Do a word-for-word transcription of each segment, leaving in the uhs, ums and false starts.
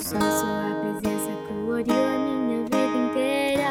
Só sua presença coloriu a minha vida inteira.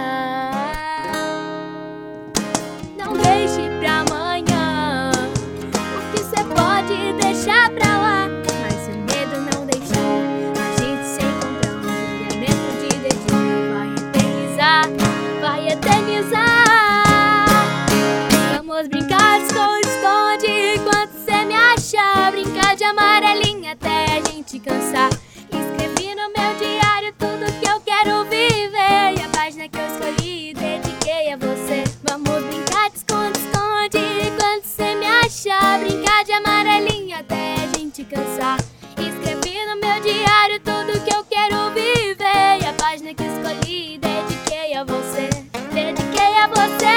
Não deixe pra amanhã o que cê pode deixar pra lá, mas se o medo não deixou a gente se encontrar, um juramento de dedinho vai eternizar, vai eternizar. Vamos brincar de esconde-esconde enquanto cê me acha, brincar de amarelinha até a gente cansar. Escrevi no meu diário tudo que eu quero viver, e a página que eu escolhi dediquei a você. Vamos brincar de esconde-esconde enquanto cê me acha, brincar de amarelinha até a gente cansar. Escrevi no meu diário tudo que eu quero viver, e a página que eu escolhi dediquei a você, dediquei a você.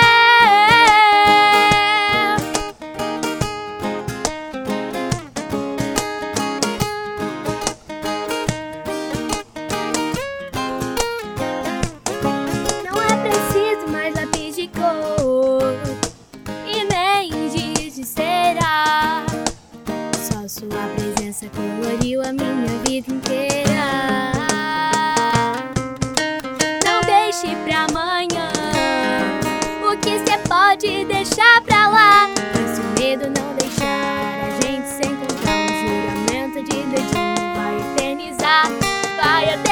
E nem giz de cera, só sua presença coloriu a minha vida inteira. Não deixe pra amanhã o que cê pode deixar pra lá, mas se o medo não deixar a gente se encontrar, um juramento de dedinho vai eternizar, vai eternizar.